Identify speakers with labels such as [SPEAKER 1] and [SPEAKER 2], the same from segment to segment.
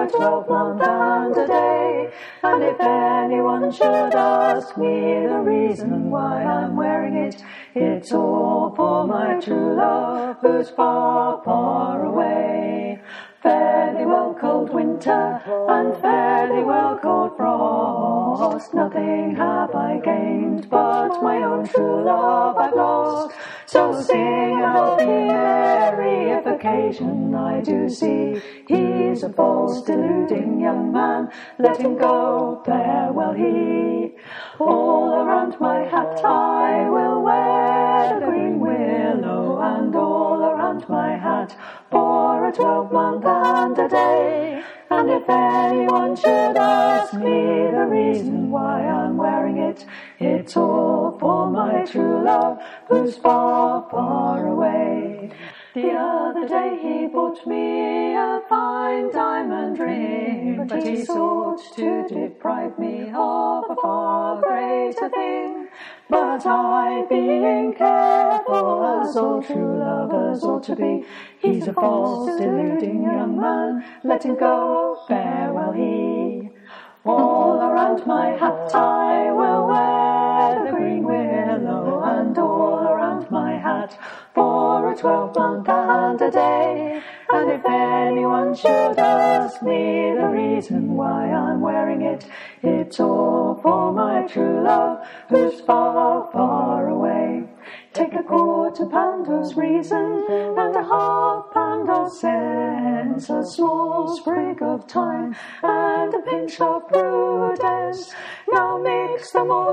[SPEAKER 1] a 12-month and a day. And if anyone should ask me the reason why I'm wearing it, it's all for my true love who's far, far away. Fairly well cold winter and fairly well cold frost, nothing have I gained but my own true love I've lost. So sing and be merry if occasion I do see he's a false deluding young man, let him go, farewell he. All around my hat I will wear the green willow, and all around my hat for a 12-month and a day. And if anyone should ask me the reason why I'm wearing it, it's all for my true love who's far, far away. The other day he bought me a fine diamond ring, but he sought to deprive me of a far greater thing. But I, being careful, as all true lovers ought to be, he's a false, deluding young man, let him go, farewell he. All around my hat I will wear the green willow, and all around my hat for a 12-month and a day. And if anyone should ask me the reason why I'm wearing it, it's all for my true love who's far, far away. Take a £1/4 of reason and a £1/2 of sense, a small sprig of thyme and a pinch of prudence. Now mix them all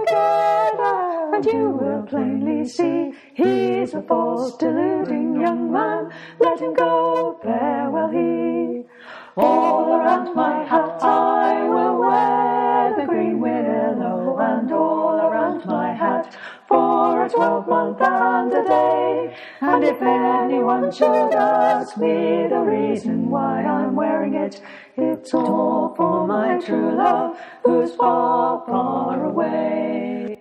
[SPEAKER 1] together and you will plainly see he's a false, deluding young man, let him go, farewell he. All around my hat I will wear the green willow, and all around my hat for a 12-month and a day. And if anyone should ask me the reason why I'm wearing it, it's all for my true love who's far, far away.